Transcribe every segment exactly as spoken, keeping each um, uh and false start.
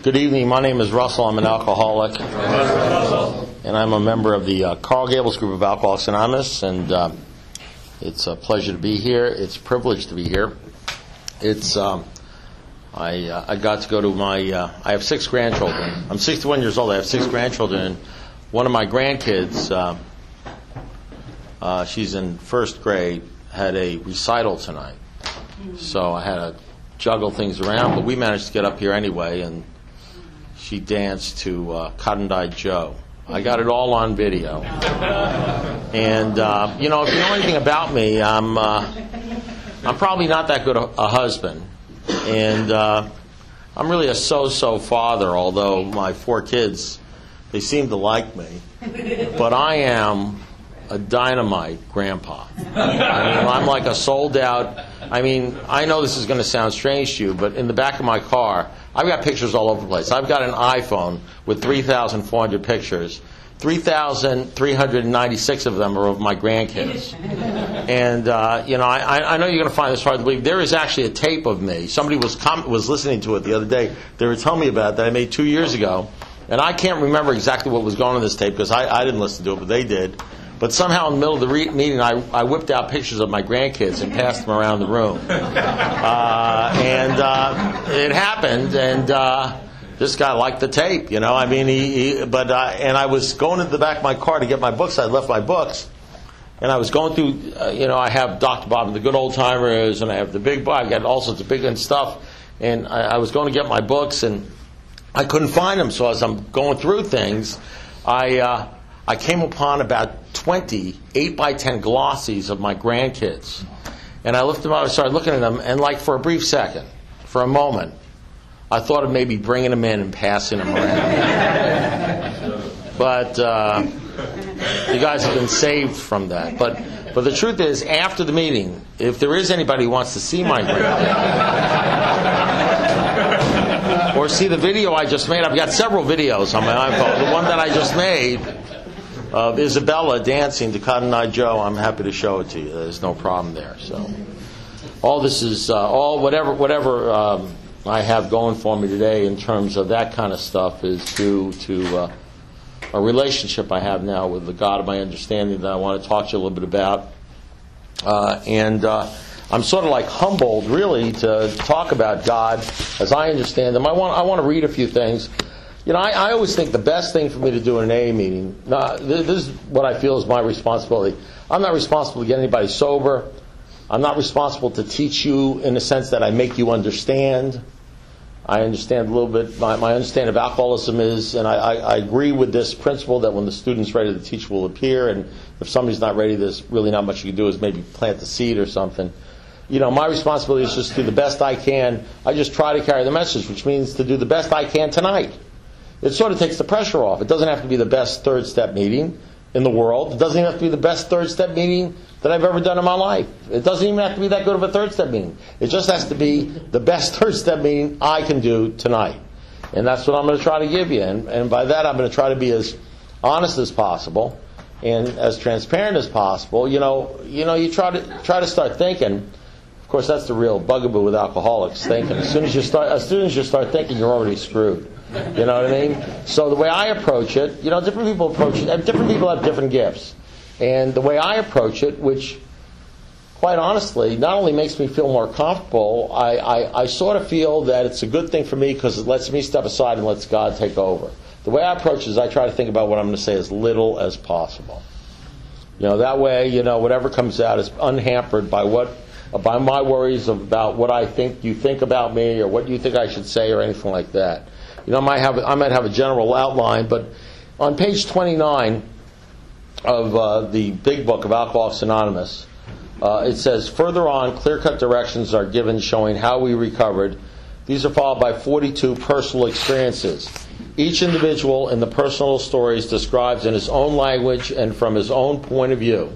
Good evening. My name is Russell. I'm an alcoholic. And I'm a member of the uh, Carl Gables group of Alcoholics Anonymous. And uh, it's a pleasure to be here. It's a privilege to be here. It's um, I uh, I got to go to my, uh, I have six grandchildren. I'm sixty-one years old. I have six grandchildren. And one of my grandkids, uh, uh, she's in first grade, had a recital tonight. So I had to juggle things around, but we managed to get up here anyway, and she danced to uh, Cotton Eye Joe. I got it all on video. And, uh, you know, if you know anything about me, I'm uh, I'm probably not that good a, a husband. And uh, I'm really a so-so father, although my four kids, they seem to like me. But I am a dynamite grandpa. I mean, I'm like a sold-out... I mean, I know this is going to sound strange to you, but in the back of my car, I've got pictures all over the place. I've got an iPhone with three thousand four hundred pictures. three thousand three hundred ninety-six of them are of my grandkids. And, uh, you know, I, I know you're going to find this hard to believe. There is actually a tape of me. Somebody was com- was listening to it the other day. They were telling me about it that I made two years ago. And I can't remember exactly what was going on in this tape because I, I didn't listen to it, but they did. But somehow in the middle of the re- meeting, I, I whipped out pictures of my grandkids and passed them around the room. Uh, and uh, it happened, and uh, this guy liked the tape, you know. I mean, he, he but uh, and I was going into the back of my car to get my books. I left my books, and I was going through, uh, you know, I have Doctor Bob and the Good Old Timers, and I have the Big Book. I got all sorts of big and stuff, and I, I was going to get my books, and I couldn't find them. So as I'm going through things, I uh, I came upon about twenty eight by ten glossies of my grandkids. And I lifted them up, I started looking at them, and like for a brief second, for a moment, I thought of maybe bringing them in and passing them around. But uh, you guys have been saved from that. But but the truth is, after the meeting, if there is anybody who wants to see my grandkids, or see the video I just made, I've got several videos on my iPhone. The one that I just made of Isabella dancing to Cotton Eye Joe, I'm happy to show it to you. There's no problem there. So, all this is uh, all whatever whatever um, I have going for me today in terms of that kind of stuff is due to uh, a relationship I have now with the God of my understanding that I want to talk to you a little bit about. Uh, and uh, I'm sort of like humbled, really, to talk about God as I understand Him. I want I want to read a few things. You know, I, I always think the best thing for me to do in an A A meeting, now, this is what I feel is my responsibility. I'm not responsible to get anybody sober. I'm not responsible to teach you in the sense that I make you understand. I understand a little bit, my, my understanding of alcoholism is, and I, I, I agree with this principle that when the student's ready, the teacher will appear, and if somebody's not ready, there's really not much you can do is maybe plant the seed or something. You know, my responsibility is just to do the best I can. I just try to carry the message, which means to do the best I can tonight. It sort of takes the pressure off. It doesn't have to be the best third step meeting in the world. It doesn't even have to be the best third step meeting that I've ever done in my life. It doesn't even have to be that good of a third step meeting. It just has to be the best third step meeting I can do tonight. And that's what I'm going to try to give you. And, and by that, I'm going to try to be as honest as possible and as transparent as possible. You know, you know, you try to try to start thinking. Of course, that's the real bugaboo with alcoholics, thinking. As soon as you start, as soon as you start thinking, you're already screwed. You know what I mean? So the way I approach it, you know, different people approach it, and different people have different gifts. And the way I approach it, which, quite honestly, not only makes me feel more comfortable, I, I, I sort of feel that it's a good thing for me because it lets me step aside and lets God take over. The way I approach it is I try to think about what I'm going to say as little as possible. You know, that way, you know, whatever comes out is unhampered by what, by my worries about what I think you think about me or what you think I should say or anything like that. You know, I might have I might have a general outline, but on page twenty-nine of uh, the big book of Alcoholics Anonymous, uh, it says, further on, clear-cut directions are given showing how we recovered. These are followed by forty-two personal experiences. Each individual in the personal stories describes in his own language and from his own point of view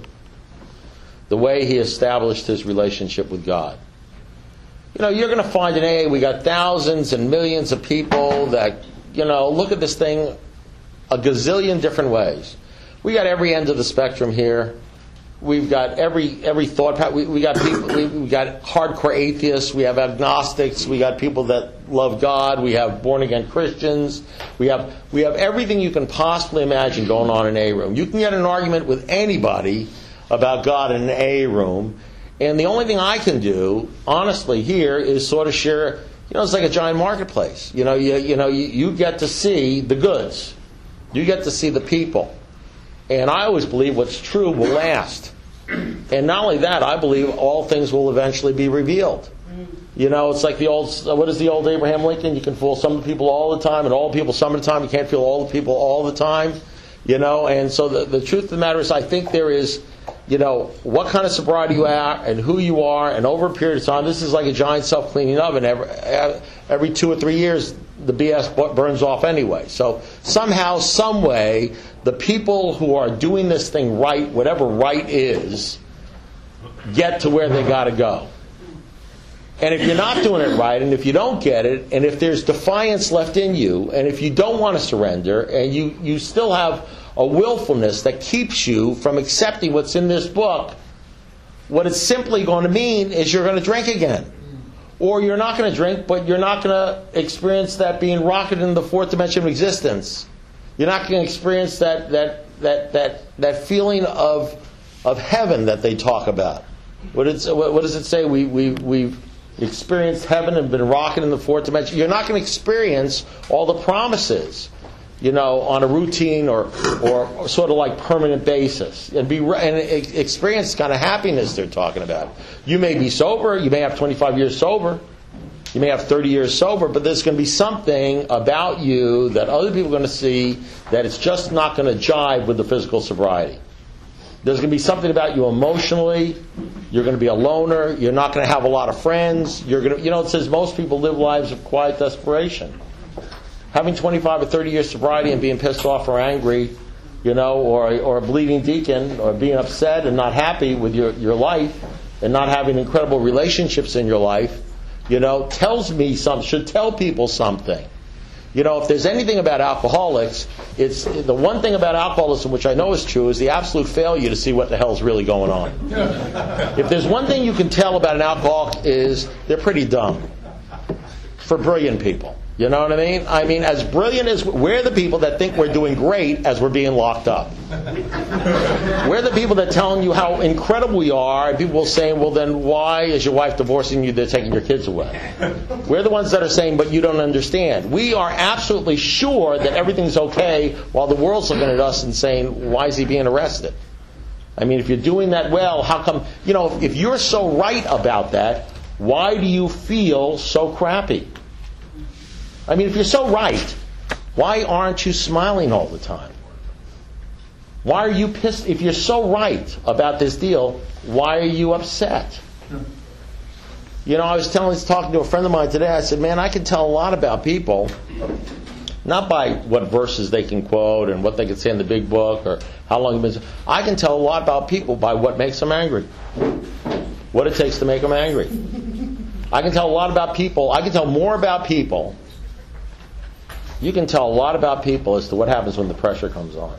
the way he established his relationship with God. You know, you're going to find in A A we got thousands and millions of people that, you know, look at this thing a gazillion different ways. We got every end of the spectrum here. we've got every every thought pattern. We, we got people. We, we got hardcore atheists. We have agnostics. We got people that love God. We have born again Christians. We have we have everything you can possibly imagine going on in A room. You can get in an argument with anybody about God in an A room, and the only thing I can do, honestly, here is sort of share. You know, it's like a giant marketplace. You know, you you know you, you get to see the goods. You get to see the people. And I always believe what's true will last. And not only that, I believe all things will eventually be revealed. You know, it's like the old, what is the old Abraham Lincoln? You can fool some people all the time and all people some of the time. You can't fool all the people all the time. You know, and so the, the truth of the matter is I think there is, you know, what kind of sobriety you are and who you are, and over a period of time, this is like a giant self-cleaning oven. Every, every two or three years, the B S burns off anyway. So somehow, some way, the people who are doing this thing right, whatever right is, get to where they got to go. And if you're not doing it right, and if you don't get it, and if there's defiance left in you, and if you don't want to surrender, and you, you still have a willfulness that keeps you from accepting what's in this book, what it's simply going to mean is you're going to drink again. Or you're not going to drink, but you're not going to experience that being rocketed in the fourth dimension of existence. You're not going to experience that that that that that feeling of of heaven that they talk about. What, it's, what, what does it say? We we we've experienced heaven and been rocketed in the fourth dimension. You're not going to experience all the promises, you know, on a routine or, or, or sort of like permanent basis, and be and experience kind of happiness they're talking about. You may be sober, you may have twenty-five years sober, you may have thirty years sober, but there's going to be something about you that other people are going to see that it's just not going to jive with the physical sobriety. There's going to be something about you emotionally. You're going to be a loner. You're not going to have a lot of friends. You're going to, you know, it says most people live lives of quiet desperation. Having twenty-five or thirty years sobriety and being pissed off or angry, you know, or or a bleeding deacon, or being upset and not happy with your, your life, and not having incredible relationships in your life, you know, tells me something, should tell people something. You know, if there's anything about alcoholics, it's the one thing about alcoholism, which I know is true, is the absolute failure to see what the hell's really going on. If there's one thing you can tell about an alcoholic is they're pretty dumb for brilliant people. You know what I mean? I mean, as brilliant as we're the people that think we're doing great as we're being locked up. We're the people that are telling you how incredible we are, and people will say, well, then why is your wife divorcing you? They're taking your kids away. We're the ones that are saying, but you don't understand. We are absolutely sure that everything's okay while the world's looking at us and saying, why is he being arrested? I mean, if you're doing that well, how come, you know, if you're so right about that, why do you feel so crappy? I mean, if you're so right, why aren't you smiling all the time? Why are you pissed? If you're so right about this deal, why are you upset? You know, I was telling, talking to a friend of mine today, I said, man, I can tell a lot about people, not by what verses they can quote and what they can say in the big book or how long you've been. I can tell a lot about people by what makes them angry, what it takes to make them angry. I can tell a lot about people. I can tell more about people. You can tell a lot about people as to what happens when the pressure comes on.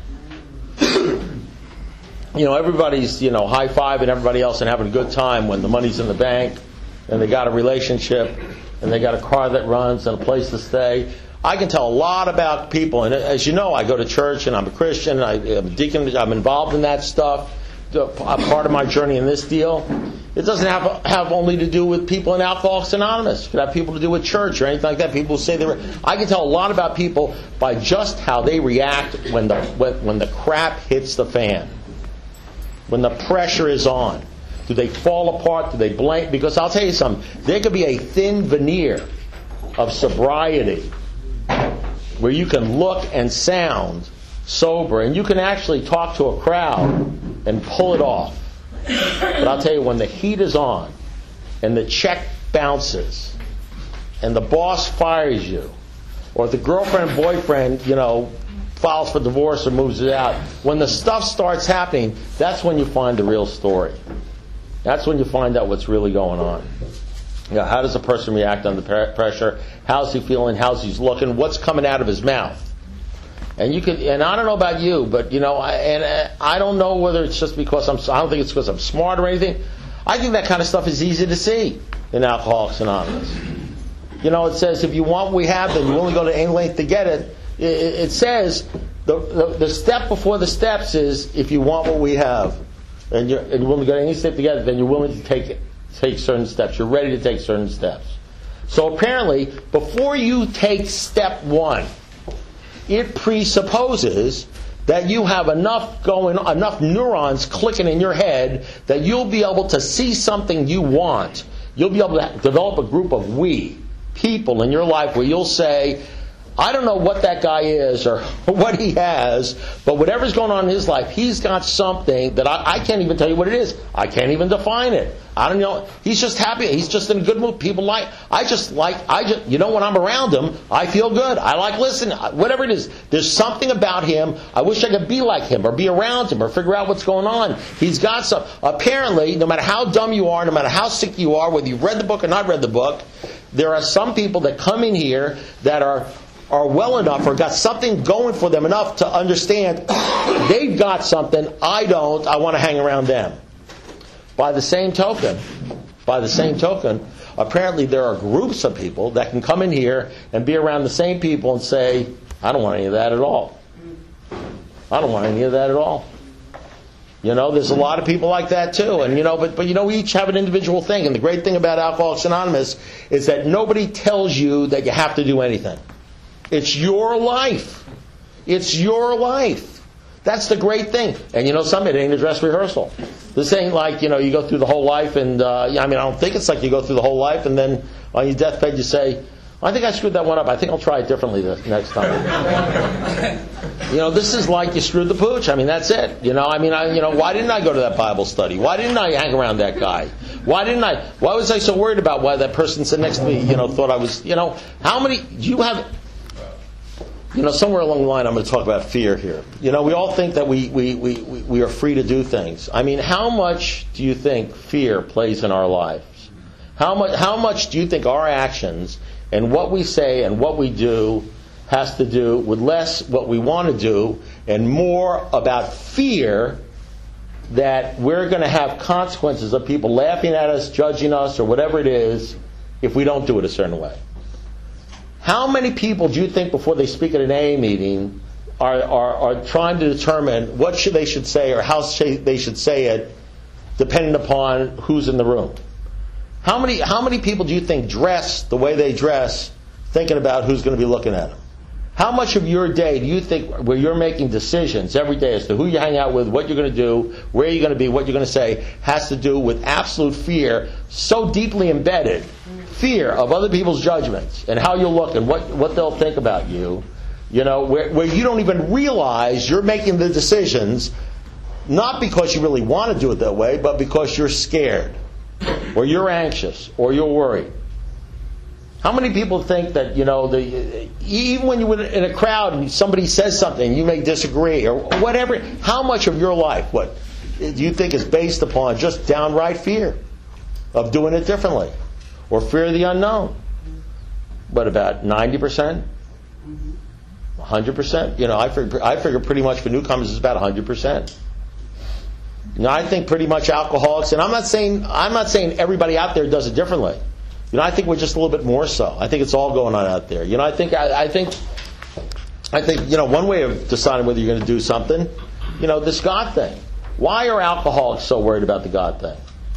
You know, everybody's, you know, high-fiving everybody else and having a good time when the money's in the bank and they got a relationship and they got a car that runs and a place to stay. I can tell a lot about people. And as you know, I go to church and I'm a Christian. I, I'm a deacon. I'm involved in that stuff. A part of my journey in this deal. It doesn't have have only to do with people in Alcoholics Anonymous. It could have people to do with church or anything like that. People say they were. I can tell a lot about people by just how they react when the when, when the crap hits the fan, when the pressure is on. Do they fall apart? Do they blame? Because I'll tell you something. There could be a thin veneer of sobriety where you can look and sound sober, and you can actually talk to a crowd and pull it off. But I'll tell you, when the heat is on and the check bounces and the boss fires you, or the girlfriend boyfriend, you know, files for divorce or moves it out, when the stuff starts happening, that's when you find the real story. That's when you find out what's really going on. You know, how does a person react under pressure? How's he feeling? How's he looking? What's coming out of his mouth? And you could, and I don't know about you, but you know, I, and I don't know whether it's just because I'm, I don't think it's because I'm smart or anything. I think that kind of stuff is easy to see in Alcoholics Anonymous. You know, it says if you want what we have, then you only go to any length to get it. It, it says the, the the step before the steps is if you want what we have, and you're, and you're willing to go to any step to get it, then you're willing to take it, take certain steps. You're ready to take certain steps. So apparently, before you take step one, it presupposes that you have enough going, enough neurons clicking in your head that you'll be able to see something you want. You'll be able to develop a group of we, people in your life where you'll say, I don't know what that guy is or what he has, but whatever's going on in his life, he's got something that I, I can't even tell you what it is. I can't even define it. I don't know. He's just happy. He's just in a good mood. People like, I just like, I just, you know, when I'm around him, I feel good. I like listening. Whatever it is, there's something about him. I wish I could be like him or be around him or figure out what's going on. He's got some. Apparently, no matter how dumb you are, no matter how sick you are, whether you've read the book or not read the book, there are some people that come in here that are are well enough or got something going for them enough to understand they've got something, I don't, I want to hang around them. By the same token, by the same token, apparently there are groups of people that can come in here and be around the same people and say, I don't want any of that at all. I don't want any of that at all. You know, there's a lot of people like that too. And you know, but but you know, we each have an individual thing. And the great thing about Alcoholics Anonymous is that nobody tells you that you have to do anything. It's your life. It's your life. That's the great thing. And you know something, it ain't a dress rehearsal. This ain't like, you know, you go through the whole life and, uh, I mean, I don't think it's like you go through the whole life and then on your deathbed you say, I think I screwed that one up. I think I'll try it differently this next time. You know, this is like you screwed the pooch. I mean, that's it. You know, I mean, I, you know, why didn't I go to that Bible study? Why didn't I hang around that guy? Why didn't I, why was I so worried about why that person sitting next to me, you know, thought I was, you know, how many, do you have... You know, somewhere along the line I'm going to talk about fear here. You know, we all think that we, we, we, we are free to do things. I mean, how much do you think fear plays in our lives? How much, how much do you think our actions and what we say and what we do has to do with less what we want to do and more about fear that we're going to have consequences of people laughing at us, judging us, or whatever it is if we don't do it a certain way? How many people do you think before they speak at an A A meeting are, are, are trying to determine what should they should say or how they should say it depending upon who's in the room? How many, how many people do you think dress the way they dress thinking about who's going to be looking at them? How much of your day do you think where you're making decisions every day as to who you hang out with, what you're going to do, where you're going to be, what you're going to say, has to do with absolute fear so deeply embedded? Fear of other people's judgments and how you'll look and what, what they'll think about you, you know, where, where you don't even realize you're making the decisions not because you really want to do it that way, but because you're scared or you're anxious or you're worried. How many people think that, you know, the, even when you're in a crowd and somebody says something, you may disagree or whatever, how much of your life, what do you think is based upon just downright fear of doing it differently? Or fear of the unknown. But about ninety percent? one hundred percent? You know, I figure, I figure pretty much for newcomers it's about one hundred percent. You know, I think pretty much alcoholics, and I'm not saying I'm not saying everybody out there does it differently. You know, I think we're just a little bit more so. I think it's all going on out there. You know, I think I, I think I think, you know, one way of deciding whether you're going to do something, you know, this God thing. Why are alcoholics so worried about the God thing?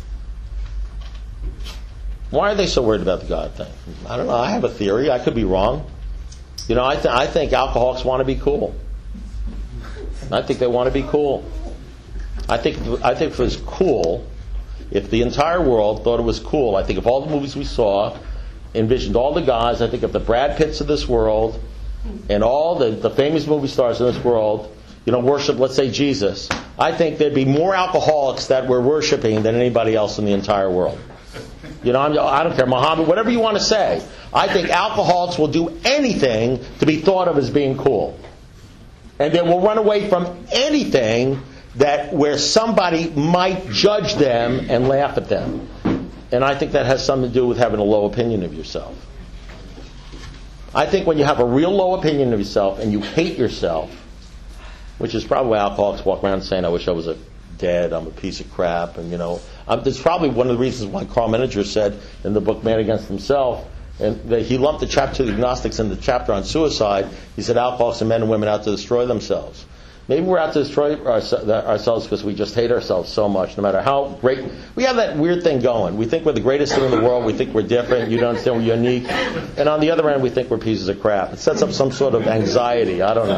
Why are they so worried about the God thing? I don't know. I have a theory. I could be wrong. You know, I, th- I think alcoholics want to be cool. I think they want to be cool. I think I think if it was cool, if the entire world thought it was cool, I think if all the movies we saw envisioned all the guys, I think if the Brad Pitts of this world and all the, the famous movie stars in this world, you know, worship, let's say, Jesus, I think there'd be more alcoholics that we're worshiping than anybody else in the entire world. You know, I'm, I don't care, Muhammad, whatever you want to say. I think alcoholics will do anything to be thought of as being cool. And they will run away from anything that where somebody might judge them and laugh at them. And I think that has something to do with having a low opinion of yourself. I think when you have a real low opinion of yourself and you hate yourself, which is probably why alcoholics walk around saying, I wish I was a dead, I'm a piece of crap, and you know, um, that's probably one of the reasons why Carl Menninger said in the book Man Against Himself, and that he lumped the chapter to the agnostics in the chapter on suicide. He said alcoholics are men and women out to destroy themselves. Maybe we're out to destroy our, ourselves because we just hate ourselves so much, no matter how great. We have that weird thing going. We think we're the greatest thing in the world. We think we're different. You don't understand, we're unique. And on the other end, we think we're pieces of crap. It sets up some sort of anxiety. I don't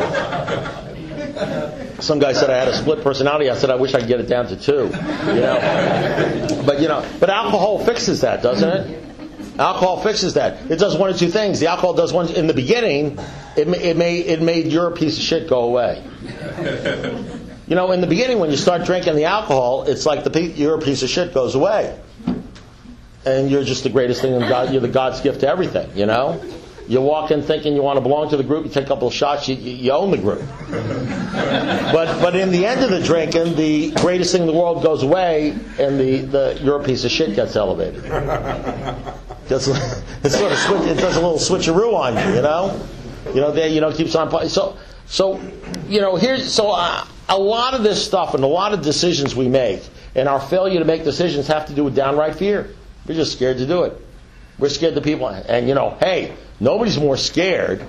know. Some guy said I had a split personality. I said I wish I could get it down to two. You know, but you know, but alcohol fixes that, doesn't it? Alcohol fixes that. It does one of two things. The alcohol does one in the beginning. It it made it made your piece of shit go away. You know, in the beginning, when you start drinking the alcohol, it's like the your piece of shit goes away, and you're just the greatest thing in God. You're the God's gift to everything. You know, you walk in thinking you want to belong to the group. You take a couple of shots. You, you own the group. But but in the end of the drinking, the greatest thing in the world goes away, and the, the your piece of shit gets elevated. It's sort of switch, it does a little switcheroo on you, you know. You know, there, you know, keeps on. So, so, you know, here's so uh, a lot of this stuff and a lot of decisions we make, and our failure to make decisions have to do with downright fear. We're just scared to do it. We're scared that people, and you know, hey, nobody's more scared.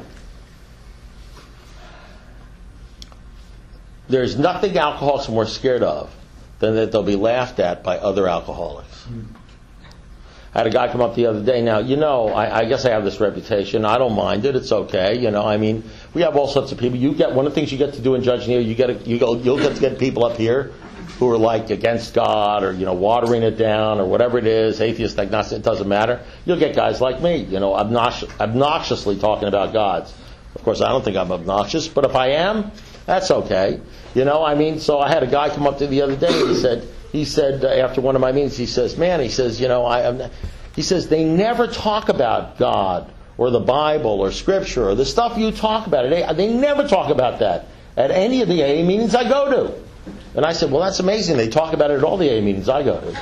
There's nothing alcoholics are more scared of than that they'll be laughed at by other alcoholics. I had a guy come up the other day. Now, you know, I, I guess I have this reputation. I don't mind it. It's okay. You know, I mean, we have all sorts of people. You get one of the things you get to do in judging here. You get a, you go. You'll get to get people up here who are like against God or you know watering it down or whatever it is, atheist, agnostic. It doesn't matter. You'll get guys like me. You know, obnoxious, obnoxiously talking about gods. Of course, I don't think I'm obnoxious, but if I am, that's okay. You know, I mean, so I had a guy come up to me the other day. And he said. He said, uh, after one of my meetings, he says, man, he says, you know, I am not, he says, they never talk about God or the Bible or Scripture or the stuff you talk about. They, they never talk about that at any of the A A meetings I go to. And I said, well, that's amazing. They talk about it at all the A A meetings I go to.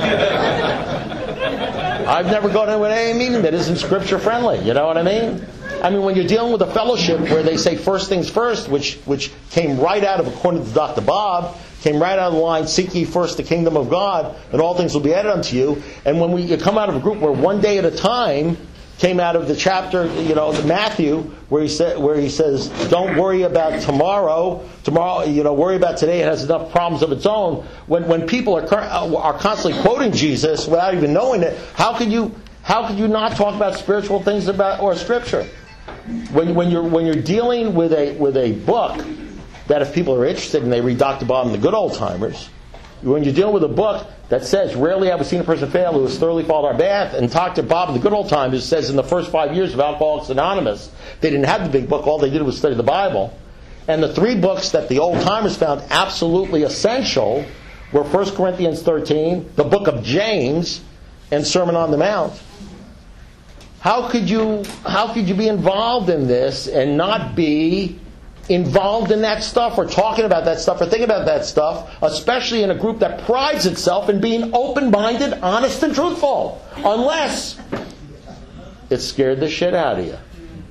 I've never gone to an A A meeting that isn't Scripture friendly. You know what I mean? I mean, when you're dealing with a fellowship where they say first things first, which which came right out of, according to Doctor Bob, came right out of the line, seek ye first the kingdom of God, and all things will be added unto you. And when we you come out of a group where one day at a time came out of the chapter, you know, Matthew, where he said, where he says, don't worry about tomorrow. Tomorrow, you know, worry about today. It has enough problems of its own. When when people are are constantly quoting Jesus without even knowing it, how could you how could you not talk about spiritual things about or Scripture? When when you're when you're dealing with a with a book that if people are interested and they read Doctor Bob and the good old timers, when you're dealing with a book that says, rarely have we seen a person fail who has thoroughly followed our path, and Doctor Bob and the good old timers says in the first five years of Alcoholics Anonymous, they didn't have the big book, all they did was study the Bible. And the three books that the old timers found absolutely essential were First Corinthians thirteen, the book of James, and Sermon on the Mount. How could you how could you be involved in this and not be involved in that stuff or talking about that stuff or thinking about that stuff, especially in a group that prides itself in being open-minded, honest, and truthful, unless it scared the shit out of you.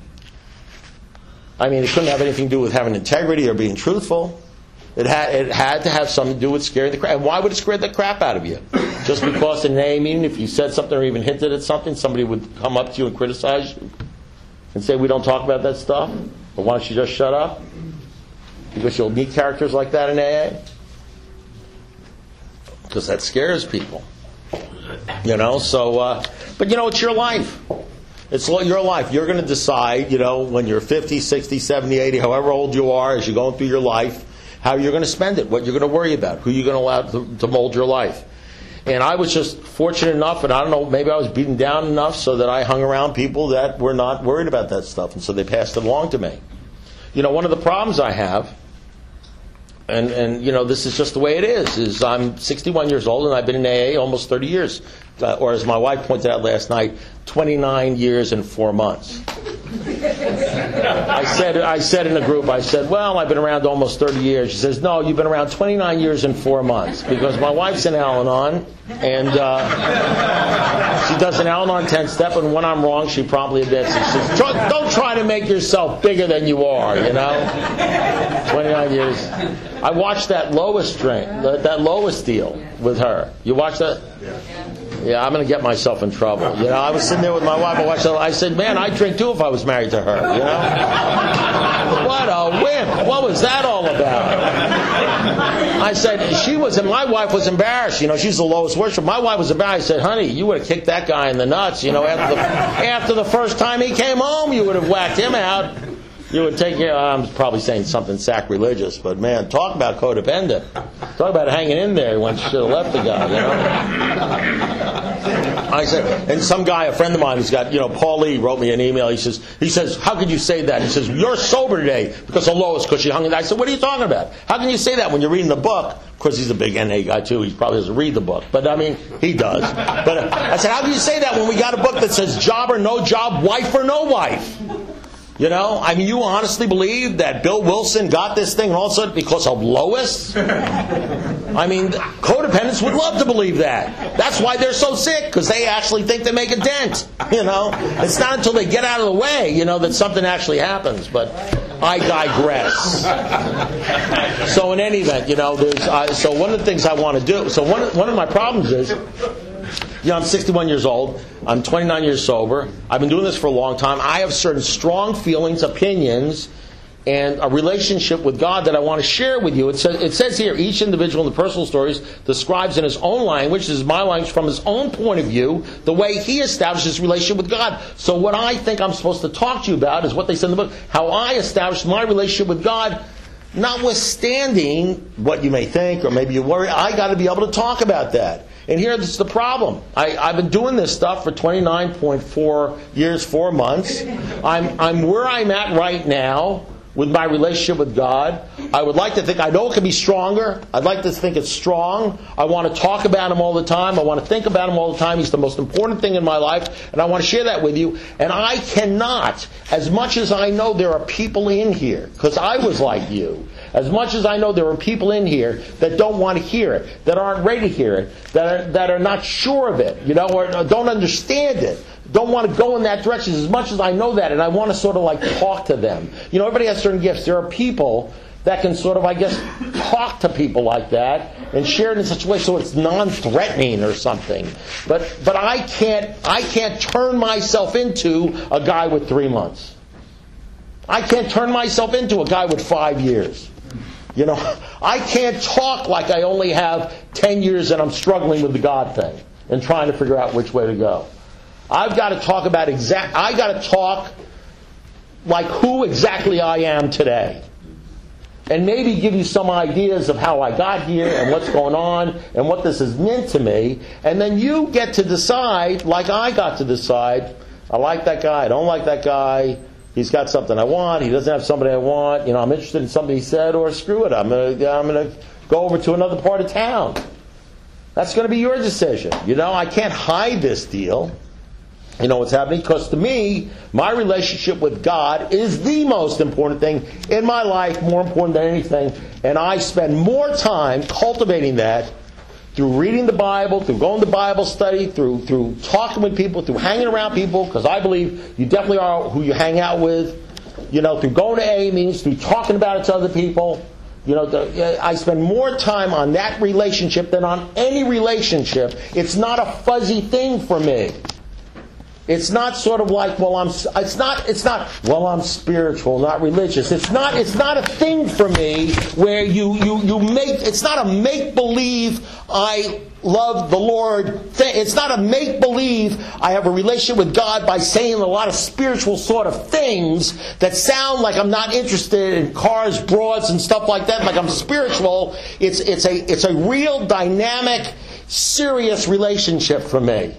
I mean, it couldn't have anything to do with having integrity or being truthful. It had it had to have something to do with scaring the crap. And why would it scare the crap out of you? Just because in an A A meeting, if you said something or even hinted at something, somebody would come up to you and criticize you and say, we don't talk about that stuff? Or why don't you just shut up? Because you'll meet characters like that in A A? Because that scares people. You know, so, uh, but you know, it's your life. It's your life. You're going to decide, you know, when you're fifty, sixty, seventy, eighty, however old you are, as you're going through your life, how you're going to spend it, what you're going to worry about, who you're going to allow to, to mold your life. And I was just fortunate enough, and I don't know, maybe I was beaten down enough so that I hung around people that were not worried about that stuff, and so they passed it along to me. You know, one of the problems I have, and, and you know, this is just the way it is, is I'm sixty-one years old, and I've been in A A almost thirty years. Uh, or as my wife pointed out last night, twenty-nine years and four months. I said I said in a group, I said, well, I've been around almost thirty years. She says, no, you've been around twenty-nine years and four months. Because my wife's in Al-Anon, and uh, she does an Al-Anon ten-step, and when I'm wrong, she promptly admits it. She says, don't try to make yourself bigger than you are, you know? twenty-nine years. I watched that Lois drink, that Lois deal with her. You watched that? Yeah, I'm going to get myself in trouble. You know, I was sitting there with my wife. I watched that. I said, man, I'd drink too if I was married to her, you know? What a whim. What was that all about? I said, she was, and my wife was embarrassed. You know, she's the lowest worshiper. My wife was embarrassed. I said, honey, you would have kicked that guy in the nuts. You know, after the, after the first time he came home, you would have whacked him out. You would take care. I'm probably saying something sacrilegious, but man, talk about codependent. Talk about hanging in there when she should have left the guy, you know? I said, and some guy, a friend of mine who's got, you know, Paul Lee wrote me an email. He says, he says, how could you say that? He says, you're sober today because of Lois, because she hung in there. I said, what are you talking about? How can you say that when you're reading the book? Of course, he's a big N A guy, too. He probably doesn't read the book. But, I mean, he does. But uh, I said, how can you say that when we got a book that says job or no job, wife or no wife? You know, I mean, you honestly believe that Bill Wilson got this thing and all of a sudden because of Lois? I mean, codependents would love to believe that. That's why they're so sick, because they actually think they make a dent. You know, it's not until they get out of the way, you know, that something actually happens. But I digress. So in any event, you know, there's uh, so one of the things I want to do. So one one of my problems is, you know, I'm sixty-one years old. I'm twenty-nine years sober. I've been doing this for a long time. I have certain strong feelings, opinions, and a relationship with God that I want to share with you. It says, it says here, each individual in the personal stories describes in his own language, this is my language, from his own point of view, the way he establishes his relationship with God. So what I think I'm supposed to talk to you about is what they said in the book, how I established my relationship with God. Notwithstanding what you may think or maybe you worry, I got to be able to talk about that. And here's the problem. I, I've been doing this stuff for twenty-nine point four years, four months. I'm, I'm where I'm at right now with my relationship with God. I would like to think, I know it can be stronger. I'd like to think it's strong. I want to talk about Him all the time. I want to think about Him all the time. He's the most important thing in my life, and I want to share that with you. And I cannot, as much as I know there are people in here, because I was like you, as much as I know there are people in here that don't want to hear it, that aren't ready to hear it, that are, that are not sure of it, you know, or don't understand it, don't want to go in that direction, as much as I know that, and I want to sort of like talk to them. You know, everybody has certain gifts. There are people that can sort of, I guess, talk to people like that and share it in such a way so it's non-threatening or something. But but I can't I can't turn myself into a guy with three months. I can't turn myself into a guy with five years. You know, I can't talk like I only have ten years and I'm struggling with the God thing and trying to figure out which way to go. I've got to talk about exact. I got to talk like who exactly I am today, and maybe give you some ideas of how I got here and what's going on and what this has meant to me. And then you get to decide, like I got to decide. I like that guy. I don't like that guy. He's got something I want. He doesn't have somebody I want. You know, I'm interested in something he said, or screw it. I'm gonna I'm gonna go over to another part of town. That's going to be your decision. You know, I can't hide this deal. You know what's happening? Because to me, my relationship with God is the most important thing in my life, more important than anything. And I spend more time cultivating that through reading the Bible, through going to Bible study, through through talking with people, through hanging around people, because I believe you definitely are who you hang out with. You know, through going to A A meetings, through talking about it to other people. You know, the, I spend more time on that relationship than on any relationship. It's not a fuzzy thing for me. It's not sort of like, well, I'm. It's not. It's not. Well, I'm spiritual, not religious. It's not. It's not a thing for me where you you you make. It's not a make believe. I love the Lord thing. It's not a make believe. I have a relationship with God by saying a lot of spiritual sort of things that sound like I'm not interested in cars, broads, and stuff like that. Like I'm spiritual. It's it's a it's a real dynamic, serious relationship for me.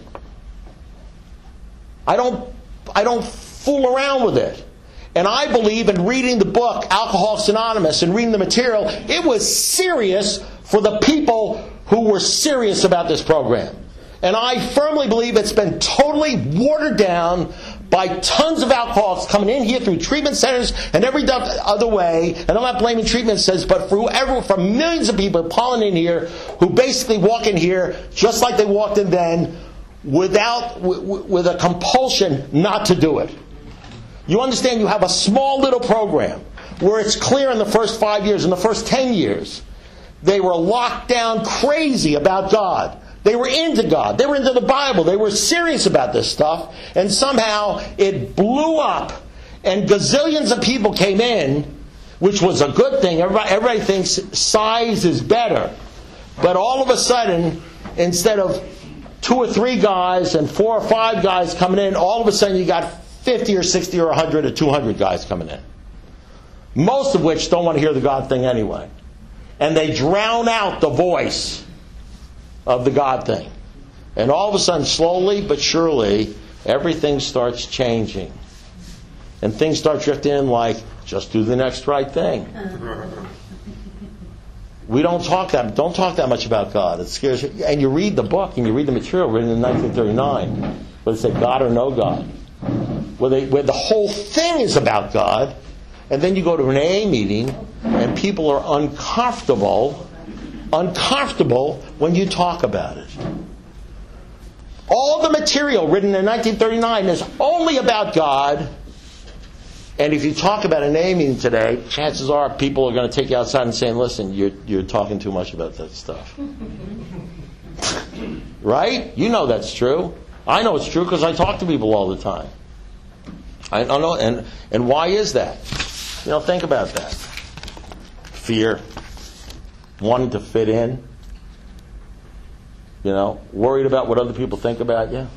I don't, I don't fool around with it. And I believe in reading the book, Alcoholics Anonymous, and reading the material, it was serious for the people who were serious about this program. And I firmly believe it's been totally watered down by tons of alcoholics coming in here through treatment centers and every other way. And I'm not blaming treatment centers, but for, every, for millions of people piling in here who basically walk in here just like they walked in then, without w- with a compulsion not to do it. You understand? You have a small little program where it's clear in the first five years, in the first ten years, they were locked down crazy about God. They were into God. They were into the Bible. They were serious about this stuff. And somehow it blew up and gazillions of people came in, which was a good thing. Everybody, everybody thinks size is better. But all of a sudden, instead of two or three guys and four or five guys coming in, all of a sudden you got fifty or sixty or one hundred or two hundred guys coming in. Most of which don't want to hear the God thing anyway. And they drown out the voice of the God thing. And all of a sudden, slowly but surely, everything starts changing. And things start drifting in like, just do the next right thing. We don't talk that don't talk that much about God. It scares you. And you read the book and you read the material written in nineteen thirty-nine, where they say God or no God, where, they, where the whole thing is about God. And then you go to an A A meeting and people are uncomfortable, uncomfortable when you talk about it. All the material written in nineteen thirty-nine is only about God. And if you talk about an A A meeting today, chances are people are going to take you outside and saying, listen, you're, you're talking too much about that stuff. Right? You know that's true. I know it's true because I talk to people all the time. I don't know. And, and why is that? You know, think about that. Fear. Wanting to fit in. You know, worried about what other people think about you.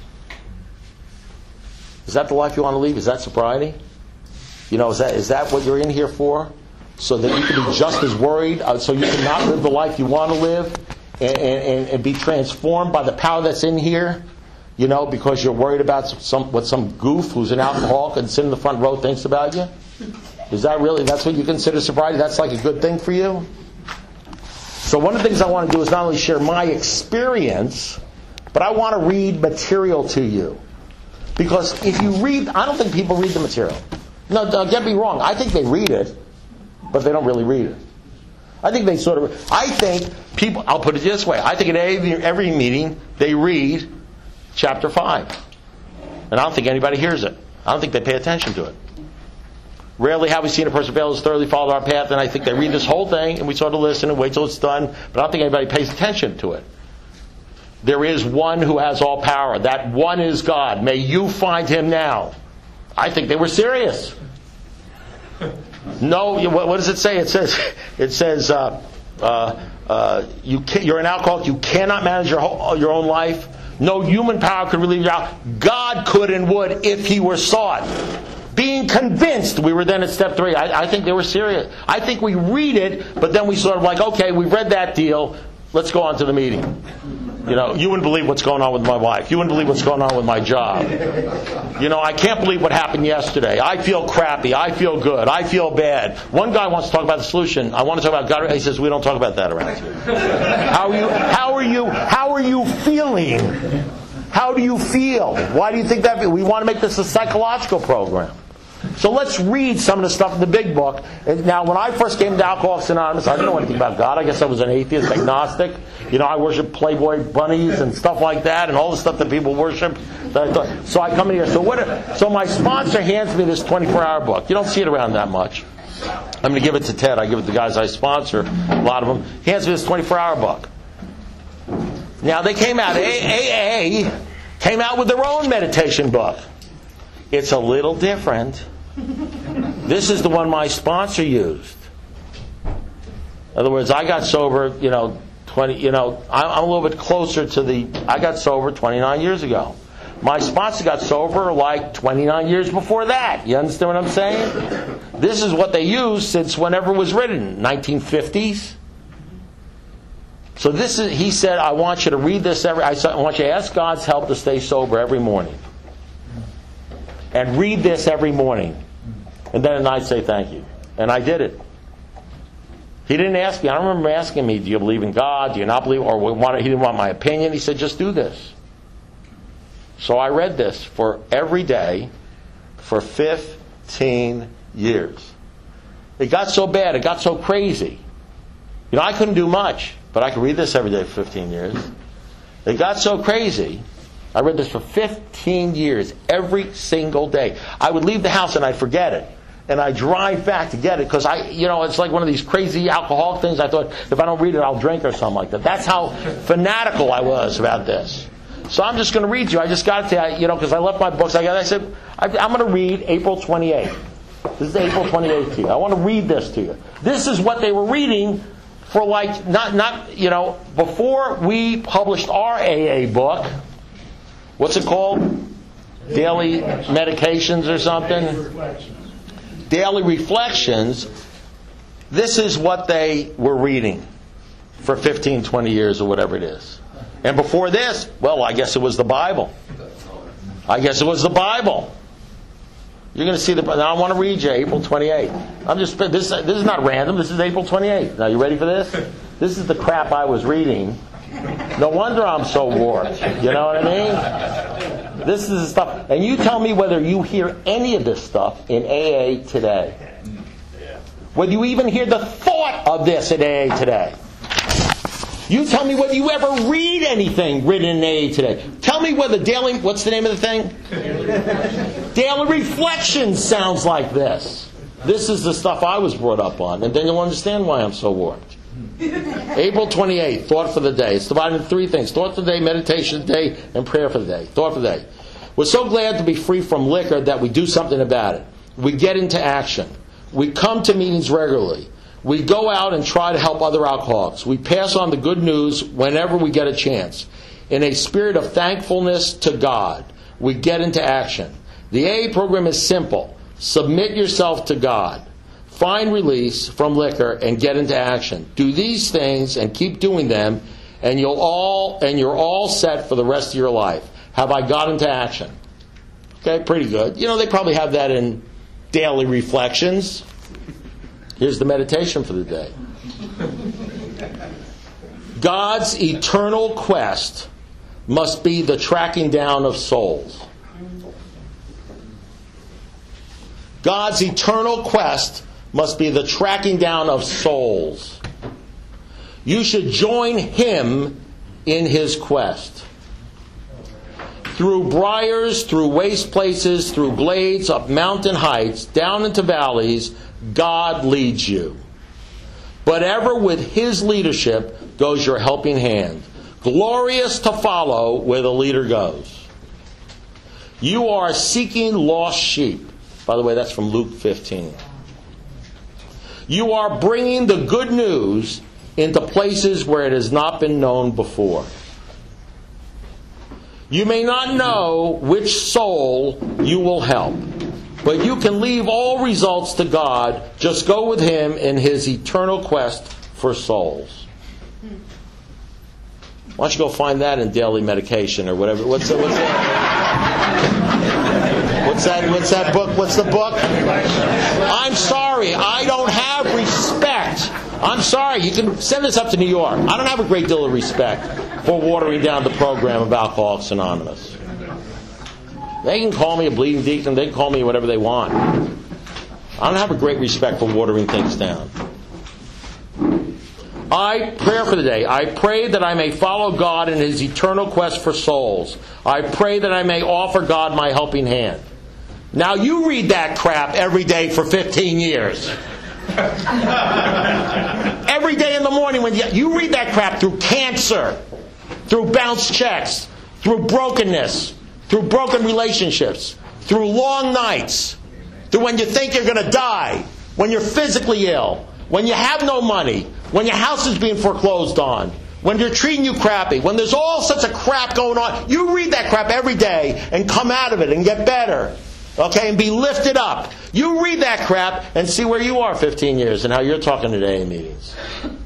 Is that the life you want to lead? Is that sobriety? You know, is that is that what you're in here for? So that you can be just as worried, uh, so you can not live the life you want to live and, and, and be transformed by the power that's in here? You know, because you're worried about some what some goof who's an alcoholic and sitting in the front row thinks about you? Is that really, that's what you consider sobriety? That's like a good thing for you? So one of the things I want to do is not only share my experience, but I want to read material to you. Because if you read, I don't think people read the material. No, don't get me wrong. I think they read it, but they don't really read it. I think they sort of, I think people, I'll put it this way. I think at every, every meeting, they read chapter five. And I don't think anybody hears it. I don't think they pay attention to it. Rarely have we seen a person fail to thoroughly follow our path, and I think they read this whole thing, and we sort of listen and wait till it's done, but I don't think anybody pays attention to it. There is one who has all power. That one is God. May you find him now. I think they were serious. No, what, what does it say? It says, it says, uh, uh, uh, you can, you're an alcoholic. You cannot manage your whole, your own life. No human power could relieve you out. God could and would if he were sought. Being convinced, we were then at step three. I, I think they were serious. I think we read it, but then we sort of like, okay, we've read that deal. Let's go on to the meeting. You know, you wouldn't believe what's going on with my wife. You wouldn't believe what's going on with my job. You know, I can't believe what happened yesterday. I feel crappy. I feel good. I feel bad. One guy wants to talk about the solution. I want to talk about God. He says, we don't talk about that around here. How are you, how are you, how are you feeling? How do you feel? Why do you think that? We want to make this a psychological program. So let's read some of the stuff in the big book. And now, when I first came to Alcoholics Anonymous, I didn't know anything about God. I guess I was an atheist, agnostic. You know, I worship Playboy bunnies and stuff like that, and all the stuff that people worship. So I come in here. So what? So my sponsor hands me this twenty-four hour book. You don't see it around that much. I'm going to give it to Ted. I give it to the guys I sponsor, a lot of them. He hands me this twenty-four hour book. Now, they came out, A A A came out with their own meditation book. It's a little different. This is the one my sponsor used. In other words, I got sober, you know, twenty. You know, I'm a little bit closer to the. I got sober twenty-nine years ago. My sponsor got sober like twenty-nine years before that. You understand what I'm saying? This is what they used since whenever it was written, nineteen fifties. So this is. He said, "I want you to read this every. I want you to ask God's help to stay sober every morning." And read this every morning. And then at night say thank you. And I did it. He didn't ask me. I don't remember asking me, do you believe in God? Do you not believe? Or he didn't want my opinion. He said, just do this. So I read this for every day for fifteen years. It got so bad. It got so crazy. You know, I couldn't do much. But I could read this every day for fifteen years. It got so crazy I read this for fifteen years, every single day. I would leave the house and I'd forget it. And I drive back to get it because I, you know, it's like one of these crazy alcoholic things. I thought, if I don't read it, I'll drink or something like that. That's how fanatical I was about this. So I'm just going to read you. I just got it to you, you know, because I left my books. I got. I said, I, I'm going to read April twenty-eighth. This is April twenty-eighth to you. I want to read this to you. This is what they were reading for, like, not, not, you know, before we published our A A book. What's it called? Daily Medications or something? Daily Reflections. This is what they were reading for fifteen, twenty years or whatever it is. And before this, well, I guess it was the Bible. I guess it was the Bible. You're going to see the. Now I want to read you April twenty-eighth. I'm just. This. This is not random. This is April twenty-eighth. Now you ready for this? This is the crap I was reading. No wonder I'm so warped. You know what I mean? This is the stuff. And you tell me whether you hear any of this stuff in A A today. Whether you even hear the thought of this in A A today. You tell me whether you ever read anything written in A A today. Tell me whether daily, what's the name of the thing? Daily Reflections sounds like this. This is the stuff I was brought up on. And then you'll understand why I'm so warped. April twenty-eighth, thought for the day. It's divided into three things. Thought for the day, meditation for the day, and prayer for the day. Thought for the day. We're so glad to be free from liquor that we do something about it. We get into action. We come to meetings regularly. We go out and try to help other alcoholics. We pass on the good news whenever we get a chance. In a spirit of thankfulness to God, we get into action. The A A program is simple. Submit yourself to God. Find release from liquor and get into action. Do these things and keep doing them, and you'll all and you're all set for the rest of your life. Have I got into action? Okay, pretty good. You know, they probably have that in Daily Reflections. Here's the meditation for the day. God's eternal quest must be the tracking down of souls. God's eternal quest must be the tracking down of souls. You should join Him in His quest. Through briars, through waste places, through glades, up mountain heights, down into valleys, God leads you. But ever with His leadership goes your helping hand, glorious to follow where the leader goes. You are seeking lost sheep. By the way, that's from Luke fifteen. You are bringing the good news into places where it has not been known before. You may not know which soul you will help, but you can leave all results to God. Just go with Him in His eternal quest for souls. Why don't you go find that in Daily Medication or whatever? What's that? What's that? What's that? What's that book? What's the book? I'm sorry, I don't have respect. I'm sorry. You can send this up to New York. I don't have a great deal of respect for watering down the program of Alcoholics Anonymous. They can call me a bleeding deacon. They can call me whatever they want. I don't have a great respect for watering things down. I pray for the day. I pray that I may follow God in His eternal quest for souls. I pray that I may offer God my helping hand. Now you read that crap every day for fifteen years. Every day in the morning when you, you read that crap through cancer, through bounced checks, through brokenness, through broken relationships, through long nights, through when you think you're going to die, when you're physically ill, when you have no money, when your house is being foreclosed on, when they're treating you crappy, when there's all sorts of crap going on. You read that crap every day and come out of it and get better. Okay, and be lifted up. You read that crap and see where you are fifteen years and how you're talking at A A meetings.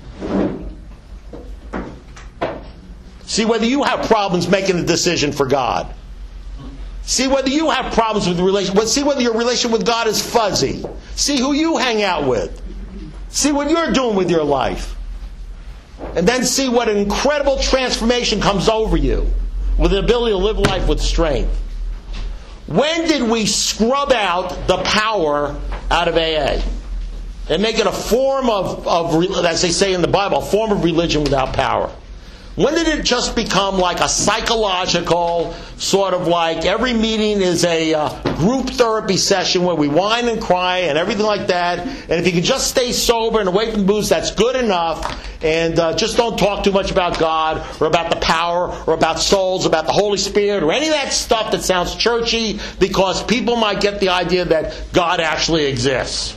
See whether you have problems making a decision for God. See whether you have problems with the relation. See whether your relation with God is fuzzy. See who you hang out with. See what you're doing with your life. And then see what an incredible transformation comes over you with the ability to live life with strength. When did we scrub out the power out of A A and make it a form of, of, as they say in the Bible, a form of religion without power? When did it just become like a psychological, sort of like every meeting is a uh, group therapy session where we whine and cry and everything like that, and if you can just stay sober and away from booze, that's good enough, and uh, just don't talk too much about God or about the power or about souls, about the Holy Spirit or any of that stuff that sounds churchy, because people might get the idea that God actually exists.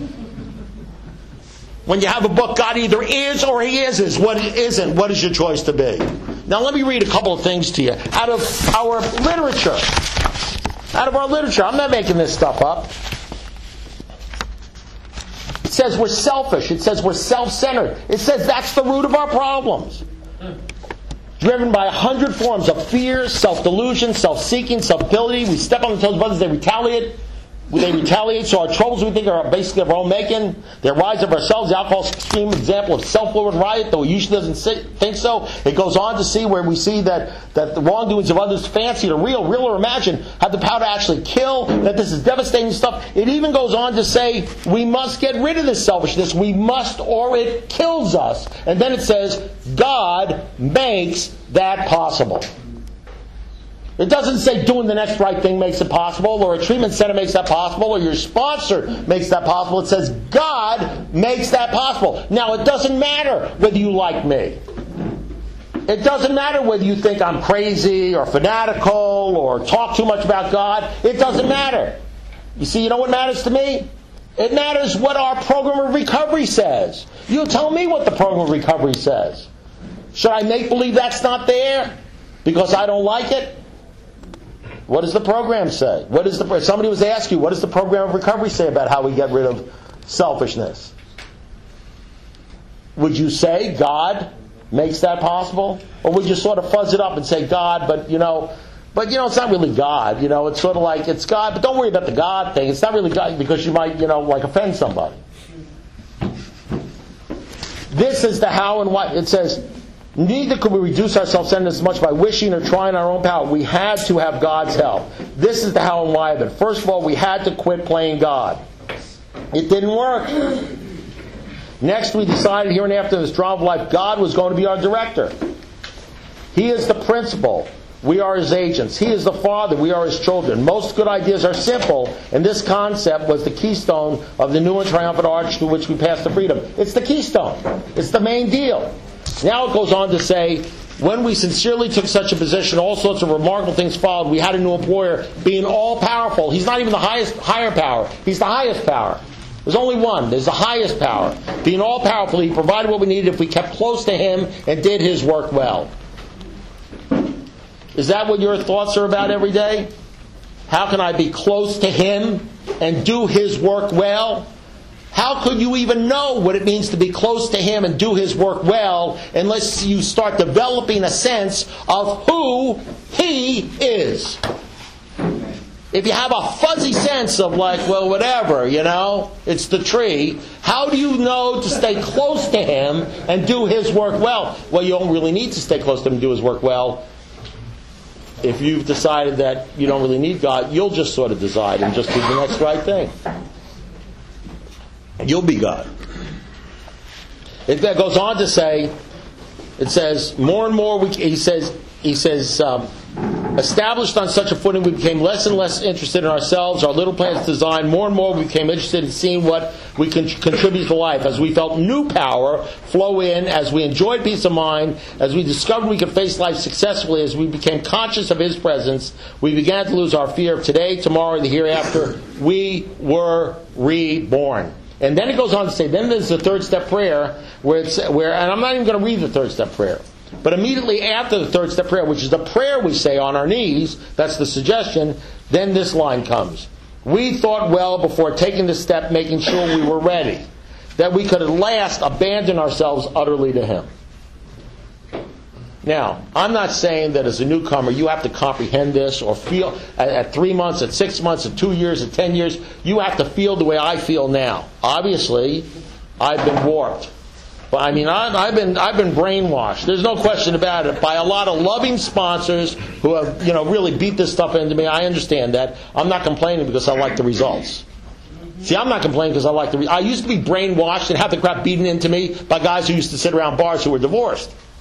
When you have a book, God either is or He is, what He isn't, what is your choice to be? Now let me read a couple of things to you out of our literature. Out of our literature. I'm not making this stuff up. It says we're selfish. It says we're self-centered. It says that's the root of our problems. Driven by a hundred forms of fear, self-delusion, self-seeking, self-ability. We step on the toes of others, they retaliate. They retaliate, so our troubles we think are basically of our own making. The rise of ourselves, the alcohol's extreme example of self-willed riot, though he usually doesn't think so. It goes on to see where we see that, that the wrongdoings of others, fancied or real, real or imagined, have the power to actually kill, that this is devastating stuff. It even goes on to say we must get rid of this selfishness. We must, or it kills us. And then it says, God makes that possible. It doesn't say doing the next right thing makes it possible, or a treatment center makes that possible, or your sponsor makes that possible. It says God makes that possible. Now, it doesn't matter whether you like me. It doesn't matter whether you think I'm crazy or fanatical or talk too much about God. It doesn't matter. You see, you know what matters to me? It matters what our program of recovery says. You tell me what the program of recovery says. Should I make believe that's not there because I don't like it? What does the program say? What is the somebody was asking you, what does the program of recovery say about how we get rid of selfishness? Would you say God makes that possible? Or would you sort of fuzz it up and say God, but you know, but you know, it's not really God. You know, it's sort of like it's God, but don't worry about the God thing. It's not really God because you might, you know, like offend somebody. This is the how and why. It says, neither could we reduce our self-centeredness as much by wishing or trying our own power. We had to have God's help. This is the how and why of it. First of all, we had to quit playing God. It didn't work. Next, we decided here and after this drama of life, God was going to be our director. He is the principal. We are His agents. He is the Father. We are His children. Most good ideas are simple, and this concept was the keystone of the new and triumphant arch through which we pass to freedom. It's the keystone. It's the main deal. Now it goes on to say, when we sincerely took such a position, all sorts of remarkable things followed. We had a new employer, being all-powerful. He's not even the highest, higher power. He's the highest power. There's only one. There's the highest power. Being all-powerful, He provided what we needed if we kept close to Him and did His work well. Is that what your thoughts are about every day? How can I be close to Him and do His work well? How could you even know what it means to be close to Him and do His work well unless you start developing a sense of who He is? If you have a fuzzy sense of like, well, whatever, you know, it's the tree, how do you know to stay close to Him and do His work well? Well, you don't really need to stay close to Him and do His work well. If you've decided that you don't really need God, you'll just sort of decide and just do the next right thing. You'll be God. It goes on to say, it says, more and more, we, he says, he says, um, established on such a footing, we became less and less interested in ourselves, our little plans designed. More and more, we became interested in seeing what we can contribute to life. As we felt new power flow in, as we enjoyed peace of mind, as we discovered we could face life successfully, as we became conscious of His presence, we began to lose our fear of today, tomorrow, and the hereafter. We were reborn. And then it goes on to say, then there's the third step prayer, where it's, where, and I'm not even going to read the third step prayer. But immediately after the third step prayer, which is the prayer we say on our knees, that's the suggestion, then this line comes. We thought well before taking this step, making sure we were ready, that we could at last abandon ourselves utterly to Him. Now, I'm not saying that as a newcomer you have to comprehend this or feel, at, at three months, at six months, at two years, at ten years, you have to feel the way I feel now. Obviously, I've been warped. But I mean, I, I've been I've been brainwashed. There's no question about it. By a lot of loving sponsors who have, you know, really beat this stuff into me. I understand that. I'm not complaining because I like the results. See, I'm not complaining because I like the re- I used to be brainwashed and have the crap beaten into me by guys who used to sit around bars who were divorced.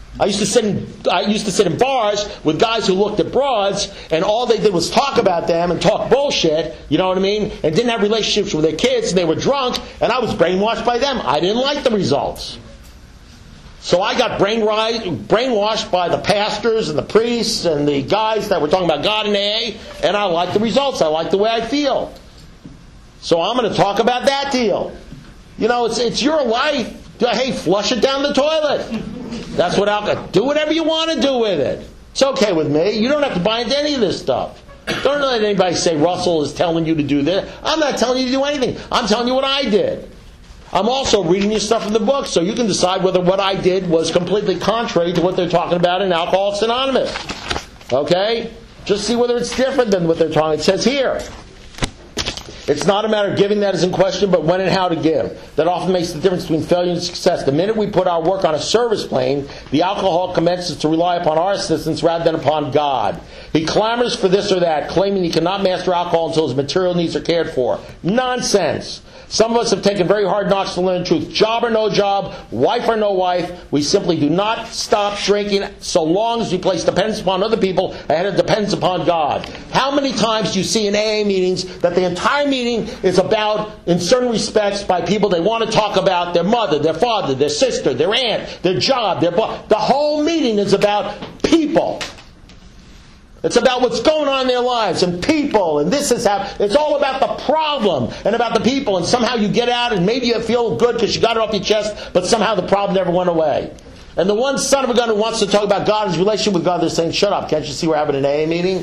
I used to sit in, I used to sit in bars with guys who looked at broads, and all they did was talk about them and talk bullshit, you know what I mean? And didn't have relationships with their kids, and they were drunk, and I was brainwashed by them. I didn't like the results. So I got brain brainwashed by the pastors and the priests and the guys that were talking about God in A A, and I like the results. I like the way I feel. So I'm going to talk about that deal. You know, it's it's your life. Hey, flush it down the toilet. That's what alcohol. Do whatever you want to do with it. It's okay with me. You don't have to buy into any of this stuff. Don't let anybody say Russell is telling you to do this. I'm not telling you to do anything. I'm telling you what I did. I'm also reading you stuff in the book, so you can decide whether what I did was completely contrary to what they're talking about in Alcoholics Anonymous. Okay? Just see whether it's different than what they're talking. It says here, it's not a matter of giving that is in question, but when and how to give. That often makes the difference between failure and success. The minute we put our work on a service plane, the alcoholic commences to rely upon our assistance rather than upon God. He clamors for this or that, claiming he cannot master alcohol until his material needs are cared for. Nonsense! Some of us have taken very hard knocks to learn the truth. Job or no job, wife or no wife, we simply do not stop drinking so long as we place dependence upon other people ahead of dependence upon God. How many times do you see in A A meetings that the entire meeting is about, in certain respects, by people they want to talk about their mother, their father, their sister, their aunt, their job, their boss. The whole meeting is about people. It's about what's going on in their lives and people, and this is how it's all about the problem and about the people, and somehow you get out and maybe you feel good because you got it off your chest, but somehow the problem never went away. And the one son of a gun who wants to talk about God, his relationship with God, they're saying, shut up, can't you see we're having an A A meeting?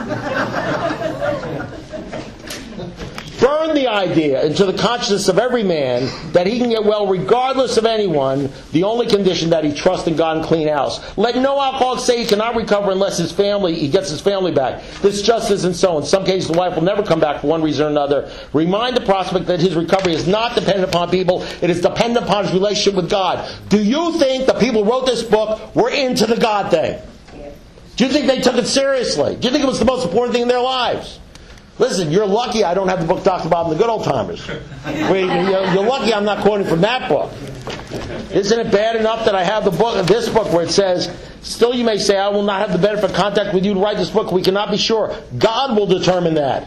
Burn the idea into the consciousness of every man that he can get well regardless of anyone, the only condition that he trusts in God and clean house. Let no alcoholic say he cannot recover unless his family, he gets his family back. This just isn't so. In some cases, the wife will never come back for one reason or another. Remind the prospect that his recovery is not dependent upon people. It is dependent upon his relationship with God. Do you think the people who wrote this book were into the God thing? Do you think they took it seriously? Do you think it was the most important thing in their lives? Listen, you're lucky I don't have the book Doctor Bob and the Good Old Timers. You're lucky I'm not quoting from that book. Isn't it bad enough that I have the book, this book where it says, still you may say, I will not have the benefit of contact with you to write this book. We cannot be sure. God will determine that.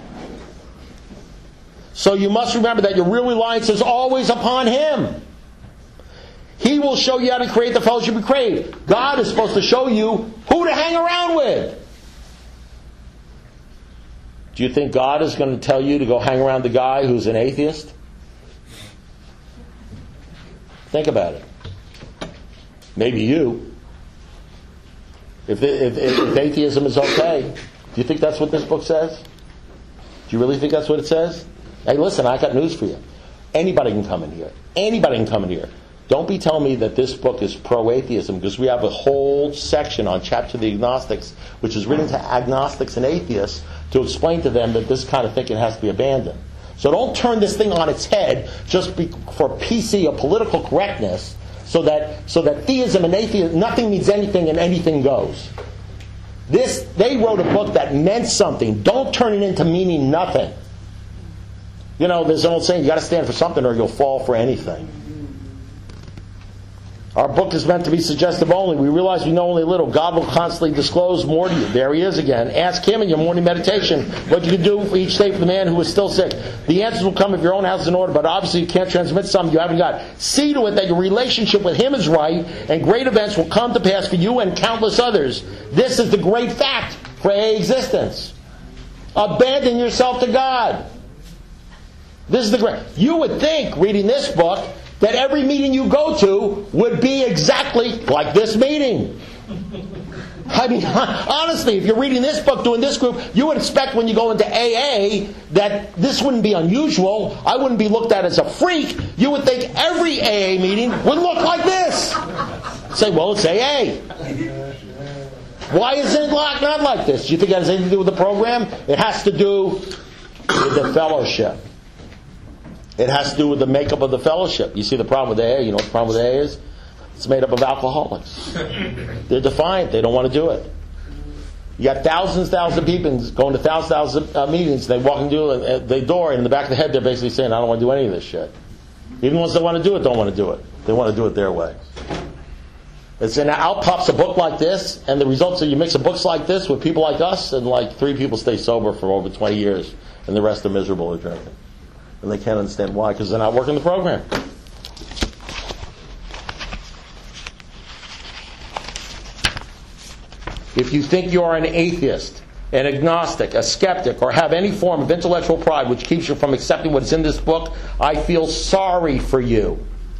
So you must remember that your real reliance is always upon Him. He will show you how to create the fellowship you crave. God is supposed to show you who to hang around with. Do you think God is going to tell you to go hang around the guy who's an atheist? Think about it. Maybe you. If, if, if atheism is okay, do you think that's what this book says? Do you really think that's what it says? Hey, listen, I got news for you. Anybody can come in here. Anybody can come in here. Don't be telling me that this book is pro-atheism, because we have a whole section on Chapter of the Agnostics, which is written to agnostics and atheists to explain to them that this kind of thinking has to be abandoned. So don't turn this thing on its head just be, for P C or political correctness, so that so that theism and atheism, nothing means anything and anything goes. This they wrote a book that meant something. Don't turn it into meaning nothing. You know, there's an old saying, you got to stand for something or you'll fall for anything. Our book is meant to be suggestive only. We realize we know only a little. God will constantly disclose more to you. There He is again. Ask Him in your morning meditation what you can do for each day for the man who is still sick. The answers will come if your own house is in order, but obviously you can't transmit something you haven't got. See to it that your relationship with Him is right, and great events will come to pass for you and countless others. This is the great fact for A A existence. Abandon yourself to God. This is the great... You would think, reading this book, that every meeting you go to would be exactly like this meeting. I mean, honestly, if you're reading this book, doing this group, you would expect when you go into A A that this wouldn't be unusual. I wouldn't be looked at as a freak. You would think every A A meeting would look like this. Say, well, it's A A. Why isn't it not like this? Do you think it has anything to do with the program? It has to do with the fellowship. It has to do with the makeup of the fellowship. You see the problem with A A? You know what the problem with A A is? It's made up of alcoholics. They're defiant. They don't want to do it. You got thousands, thousands of people going to thousands, thousands of meetings. They walk into the door, and in the back of the head, they're basically saying, I don't want to do any of this shit. Even the ones that want to do it don't want to do it. They want to do it their way. It's in, out pops a book like this, and the results are you mix a books like this with people like us, and like three people stay sober for over twenty years, and the rest are miserable or drinking. And they can't understand why, because they're not working the program. If you think you are an atheist, an agnostic, a skeptic, or have any form of intellectual pride which keeps you from accepting what is in this book, I feel sorry for you.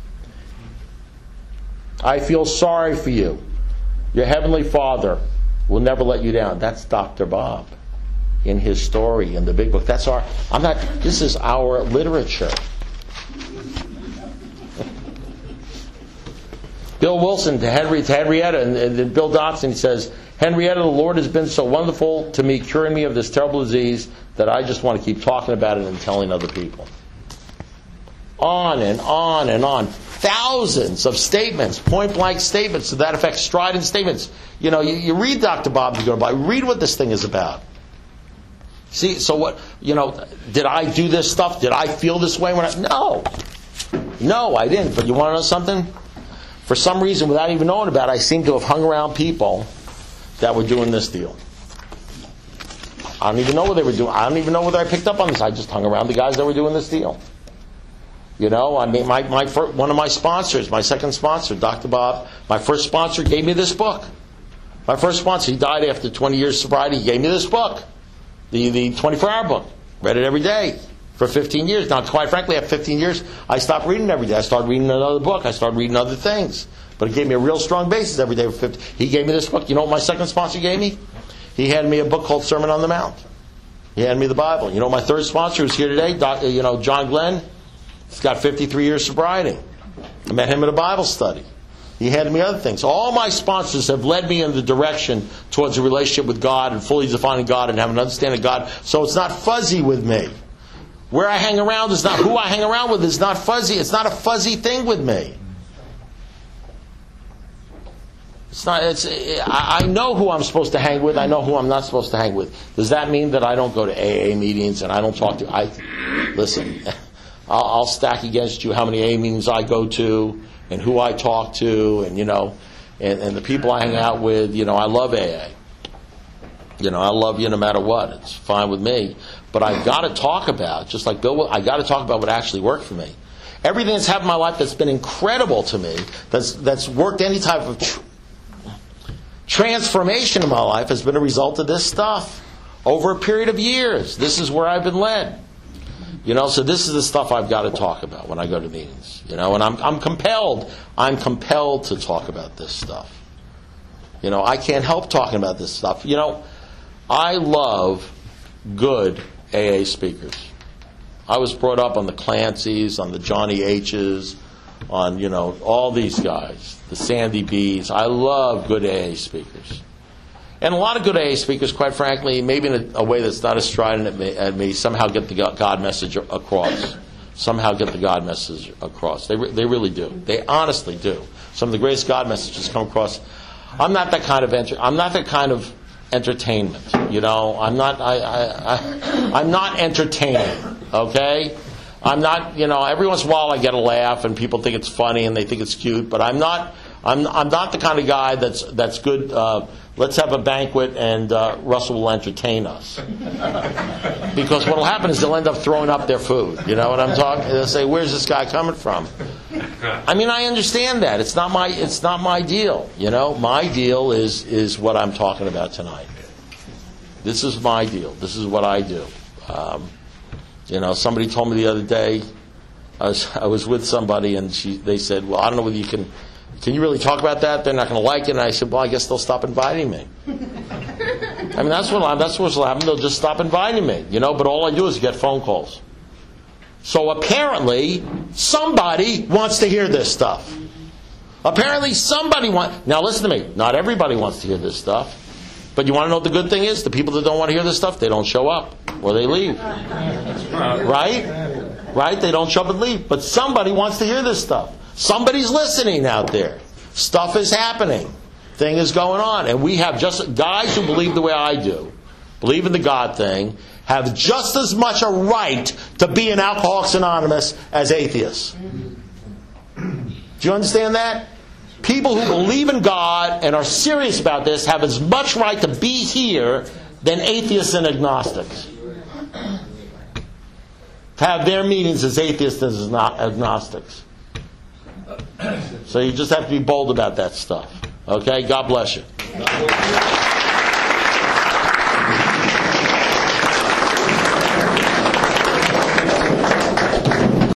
I feel sorry for you. Your Heavenly Father will never let you down. That's Doctor Bob in his story in the big book. That's our, I'm not, this is our literature. Bill Wilson to, Henry, to Henrietta and, and Bill Dotson, he says, Henrietta, the Lord has been so wonderful to me, curing me of this terrible disease, that I just want to keep talking about it and telling other people. On and on and on. Thousands of statements, point-blank statements to that effect, strident statements. You know, you, you read Doctor Bob, you go by, read what this thing is about. See, so what, you know, did I do this stuff? Did I feel this way when I, no. No, I didn't. But you want to know something? For some reason, without even knowing about it, I seem to have hung around people that were doing this deal. I don't even know what they were doing. I don't even know whether I picked up on this. I just hung around the guys that were doing this deal. You know, I mean, my, my first, one of my sponsors, my second sponsor, Doctor Bob, my first sponsor gave me this book. My first sponsor, he died after twenty years sobriety. He gave me this book, the the twenty-four hour book. Read it every day for fifteen years. Now, quite frankly, after fifteen years, I stopped reading every day. I started reading another book. I started reading other things. But it gave me a real strong basis every day for fifteen. He gave me this book. You know what my second sponsor gave me? He handed me a book called Sermon on the Mount. He handed me the Bible. You know my third sponsor who's here today? Doctor, you know, John Glenn. He's got fifty-three years sobriety. I met him at a Bible study. He handed me other things. All my sponsors have led me in the direction towards a relationship with God and fully defining God and having an understanding of God. So it's not fuzzy with me. Where I hang around is not who I hang around with. It's not fuzzy. It's not a fuzzy thing with me. It's not. It's. I, I know who I'm supposed to hang with. I know who I'm not supposed to hang with. Does that mean that I don't go to A A meetings and I don't talk to? I listen. I'll, I'll stack against you how many A A meetings I go to and who I talk to, and you know, and, and the people I hang out with. You know, I love A A. You know, I love you no matter what. It's fine with me. But I've got to talk about, just like Bill, I got to talk about what actually worked for me. Everything that's happened in my life that's been incredible to me, that's that's worked any type of tr- transformation in my life, has been a result of this stuff over a period of years. This is where I've been led. You know, so this is the stuff I've got to talk about when I go to meetings. You know, and I'm I'm compelled, I'm compelled to talk about this stuff. You know, I can't help talking about this stuff. You know, I love good A A speakers. I was brought up on the Clancy's, on the Johnny H's, on, you know, all these guys, the Sandy B's. I love good A A speakers. And a lot of good A A speakers, quite frankly, maybe in a, a way that's not as strident at me, at me, somehow get the God message across. Somehow get the God message across. They re- they really do. They honestly do. Some of the greatest God messages come across. I'm not that kind of enter- I'm not that kind of entertainment. You know, I'm not. I, I, I I'm not entertaining. Okay. I'm not. You know, every once in a while I get a laugh and people think it's funny and they think it's cute, but I'm not. I'm I'm not the kind of guy that's that's good. Uh, let's have a banquet and uh, Russell will entertain us. Because what will happen is they'll end up throwing up their food. You know what I'm talking? They'll say, "Where's this guy coming from?" I mean, I understand that. It's not my it's not my deal. You know, my deal is is what I'm talking about tonight. This is my deal. This is what I do. Um, you know, somebody told me the other day. I was I was with somebody and she they said, "Well, I don't know whether you can." Can you really talk about that? They're not going to like it. And I said, well, I guess they'll stop inviting me. I mean, that's what I'm, that's what's happening. They'll just stop inviting me, you know. But all I do is get phone calls. So apparently, somebody wants to hear this stuff. Apparently, somebody wants. Now, listen to me. Not everybody wants to hear this stuff. But you want to know what the good thing is? The people that don't want to hear this stuff, they don't show up or they leave. Right? Right? They don't show up and leave. But somebody wants to hear this stuff. Somebody's listening out there. Stuff is happening. Thing is going on. And we have just guys who believe the way I do, believe in the God thing, have just as much a right to be in Alcoholics Anonymous as atheists. Do you understand that? people who believe in God and are serious about this have as much right to be here than atheists and agnostics. To have their meetings as atheists and as agnostics. So you just have to be bold about that stuff. Okay? God bless you.